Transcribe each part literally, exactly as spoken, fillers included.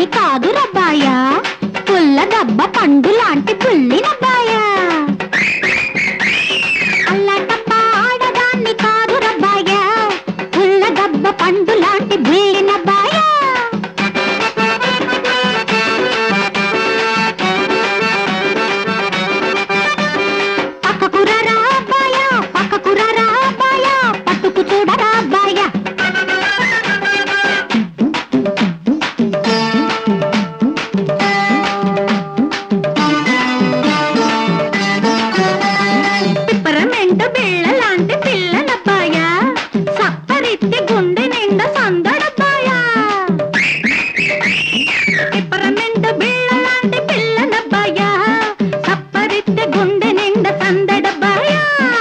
ఆడదాన్ని కాదు రబ్బాయా, పుల్ల దబ్బ పండు లాంటి పుల్లినబ్బాయా. అల్లటప్ప ఆడదాన్ని కాదు రబ్బాయా, పుల్ల దబ్బ పండు లాంటి బుల్లినబ్బాయా. పక్కకురారా అబ్బాయా, పక్కకురారా అబ్బాయా, పట్టుకు చూడరా అబ్బాయా. పిప్పరమెంట్ బిళ్ళ లాంటి పిల్లనబ్బాయా, సప్పరిత్తి గుండె నిండా సందడబ్బాయా. పిప్పరమెంట్ బిళ్ళ లాంటి పిల్లనబ్బాయా, సప్పరిత్తి గుండె నిండా సందడబ్బాయా.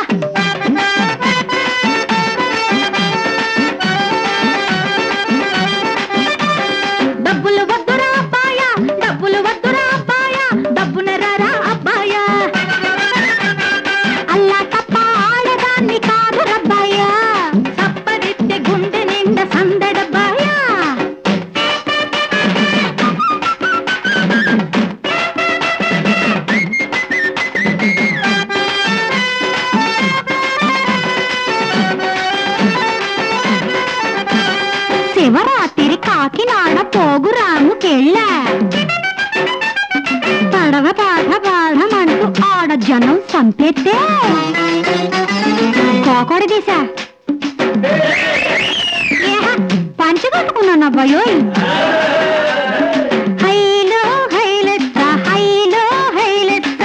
డబ్బులు వద్దురా అబ్బాయా, డబ్బులు వద్దురా అబ్బాయా, డబ్బున రారా అబ్బాయా. అల్లా తప్ప ఆడదాన్ని కాదు రబ్బాయా, సప్పరిత్తె గుండె నిండా సందడబ్బాయా. శివరాత్రి కాకినాడ పోగురాముకెళ్ళ, పడవ పాఠ పాఠమంటూ ఆడ జనం సంపెత్తే కోకడి తీసా పంచి కట్టుకున్నాను అబ్బాయోయ్. హైలో హైలెత్త హైలో హైలెత్త,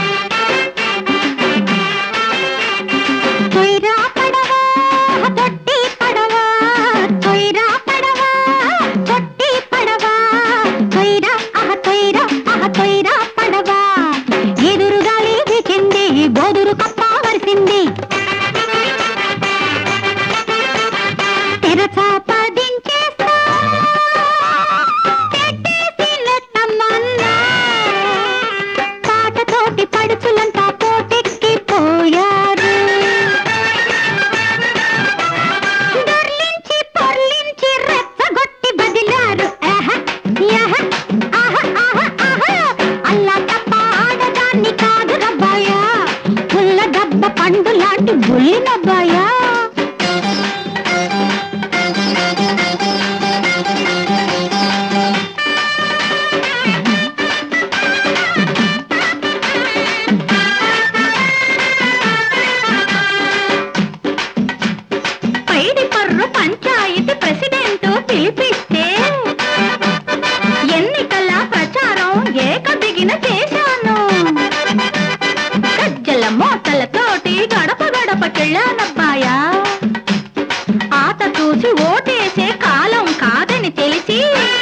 తొయ్రా పడవా తొట్టి పడవా, తొయ్రా పడవా తొట్టి పడవా, తొయ్రా అహ తొయ్రా అహ తొయ్రా పడవా. ఎదురు గాలి వీచింది, బోదురు కప్ప వరిసింది, తెరచాపదించేస్తా పెట్టేసి లెత్తమన్నా. పాటతోటి పడుచులంతా పోటెక్కి పోయారు, దొర్లించి పొర్లించి రెచ్చగొట్టి బదిలారు. ఆహ యహ ఆహ ఆహ ఆహ. అల్లా తప్ప ఆడదాన్ని కాదు రబ్బాయా, పుల్ల దబ్బ పండు లాంటి బుల్లినబ్బాయా. పైడి పర్రు పంచాయతీ ప్రెసిడెంట్ పిలిపిస్తే ఎన్నికల ప్రచారం ఏకదిగిన చేశాను. గజ్జల మోతలతోటి గడప గడపకెళ్ళానబ్బాయా. ఆత చూసి ఓటేసే కాలం కాదని తెలిసి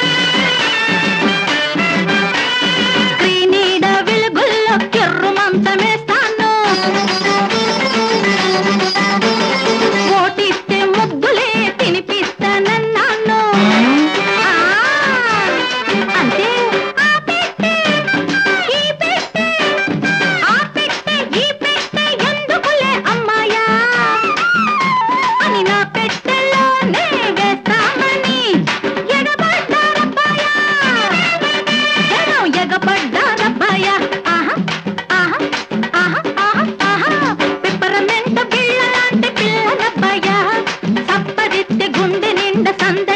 స్క్రీనీడ వెలుగుల్లో కిర్రు మంచమేస్తాను. ఓటిస్తే ముద్దులే తినిపిస్తానన్నాను. ఆ, అంతే. ఆ పెట్టే, ఈ పెట్టే, ఆ పెట్టే, ఈ పెట్టే ఎందుకులే అమ్మాయా అని నా పెట్టెలోనే వేస్తామని ఎగబడ్డారబ్బాయా, జనం ఎగబడ్డారబ్బాయా. ఆహా ఆహా ఆహా ఆహా ఆహా. పిప్పరమెంట్ బిళ్ళ లాంటి పిల్లనబ్బాయా, సప్పరిత్తె గుండె నిండా సంద